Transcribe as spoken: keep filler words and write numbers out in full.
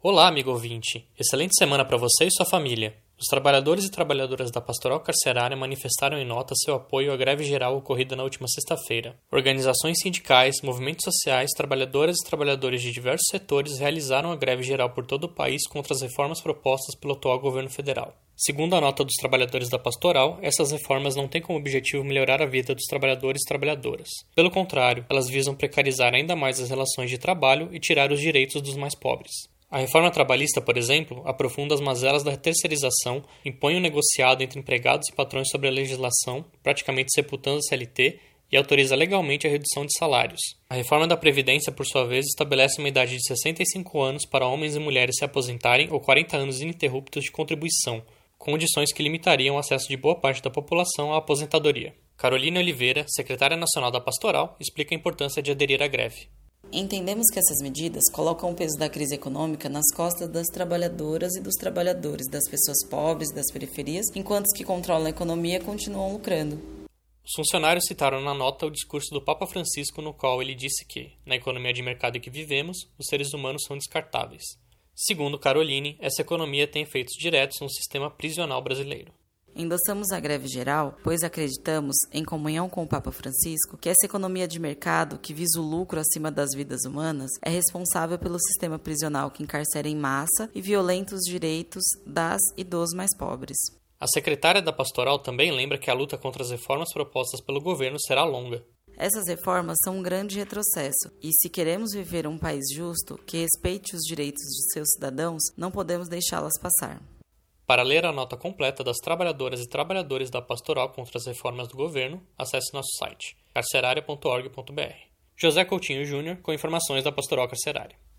Olá, amigo ouvinte! Excelente semana para você e sua família. Os trabalhadores e trabalhadoras da Pastoral Carcerária manifestaram em nota seu apoio à greve geral ocorrida na última sexta-feira. Organizações sindicais, movimentos sociais, trabalhadoras e trabalhadores de diversos setores realizaram a greve geral por todo o país contra as reformas propostas pelo atual governo federal. Segundo a nota dos trabalhadores da Pastoral, essas reformas não têm como objetivo melhorar a vida dos trabalhadores e trabalhadoras. Pelo contrário, elas visam precarizar ainda mais as relações de trabalho e tirar os direitos dos mais pobres. A reforma trabalhista, por exemplo, aprofunda as mazelas da terceirização, impõe um negociado entre empregados e patrões sobre a legislação, praticamente sepultando a C L T, e autoriza legalmente a redução de salários. A reforma da Previdência, por sua vez, estabelece uma idade de sessenta e cinco anos para homens e mulheres se aposentarem ou quarenta anos ininterruptos de contribuição, condições que limitariam o acesso de boa parte da população à aposentadoria. Carolina Oliveira, secretária nacional da Pastoral, explica a importância de aderir à greve. Entendemos que essas medidas colocam o peso da crise econômica nas costas das trabalhadoras e dos trabalhadores, das pessoas pobres, das periferias, enquanto os que controlam a economia continuam lucrando. Os funcionários citaram na nota o discurso do Papa Francisco, no qual ele disse que, na economia de mercado em que vivemos, os seres humanos são descartáveis. Segundo Caroline, essa economia tem efeitos diretos no sistema prisional brasileiro. Endossamos a greve geral, pois acreditamos, em comunhão com o Papa Francisco, que essa economia de mercado, que visa o lucro acima das vidas humanas, é responsável pelo sistema prisional que encarcera em massa e violenta os direitos das e dos mais pobres. A secretária da Pastoral também lembra que a luta contra as reformas propostas pelo governo será longa. Essas reformas são um grande retrocesso, e se queremos viver um país justo, que respeite os direitos de seus cidadãos, não podemos deixá-las passar. Para ler a nota completa das trabalhadoras e trabalhadores da Pastoral contra as reformas do governo, acesse nosso site carcerária ponto org ponto br. José Coutinho Júnior com informações da Pastoral Carcerária.